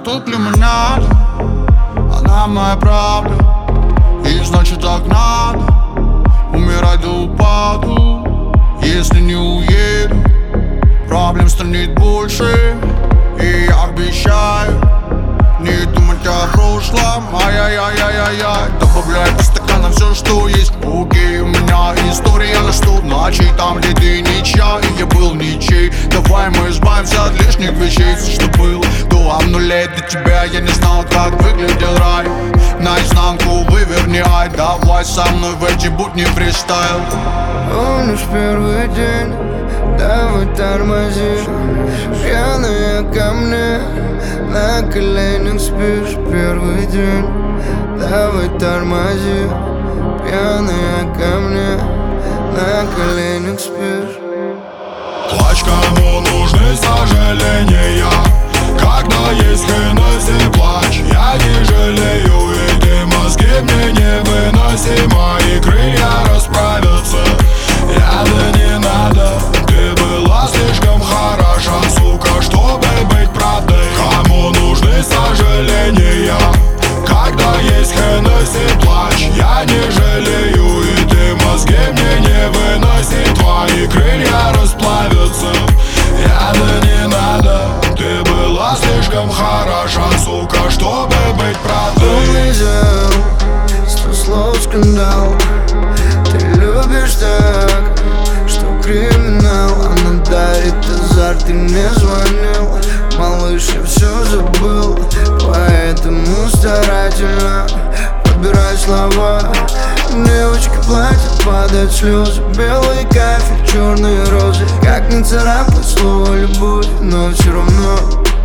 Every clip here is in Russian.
тут лимонада, она моя правда, и значит так надо умирать до упаду. Если не уеду, проблем станет больше, и я обещаю не думать о прошлом. Ай-яй-яй-яй-яй. Добавляй по стаканам все, что есть. Окей, у меня история на 100 ночей, там, где ты ничья, и я был ничей. Давай мы избавимся от лишних вещей. Все, что было до нулей, до тебя я не знал, как выглядел рай. Наизнанку выверни, ай, давай со мной в эти будни фристайл. Помнишь первый день, давай тормози. Пьяная ко мне, на коленях спишь. Первый день, давай тормози. Пьяная ко мне, на коленях спишь. Плачь, кому нужны сожаления, когда есть Хеннесси, плачь. Я не жалею, и ты мозги мне невыносим. Мои крылья расправятся, рядом не надо. Ты была слишком хороша, сука, чтобы быть правдой. Кому нужны сожаления, когда есть Хеннесси, плачь. Я не жалею, и ты мозги мне не выноси. Твои крылья расплавятся, рядом не надо. Ты была слишком хороша, сука, чтобы быть правдой. Он взял 100 слов скандал. Ты любишь так, что криминал. Она дарит азарт, ты мне звонил. Малыш, я все забыл, поэтому старательно подбирай слова. Девочки платят, падают слезы. Белый кафель, черные розы. Как не царапать слово любовь, но все равно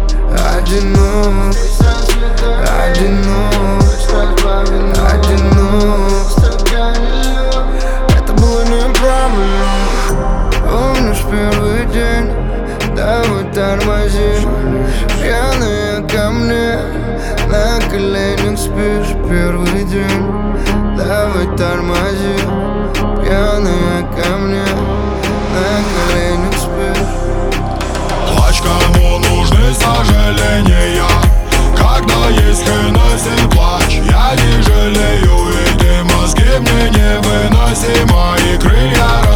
одинок, одинок, одинок. Это было неправильно. Помнишь первый день, давай тормози. Пьяная ко мне, на коленях спишь. Первый день, давай тормози. Пьяная ко мне, на коленях спишь. Плачь, кому нужны сожаления, когда есть Хеннесси, плачь. Я не жалею, и ты мозги мне не выноси. Мои крылья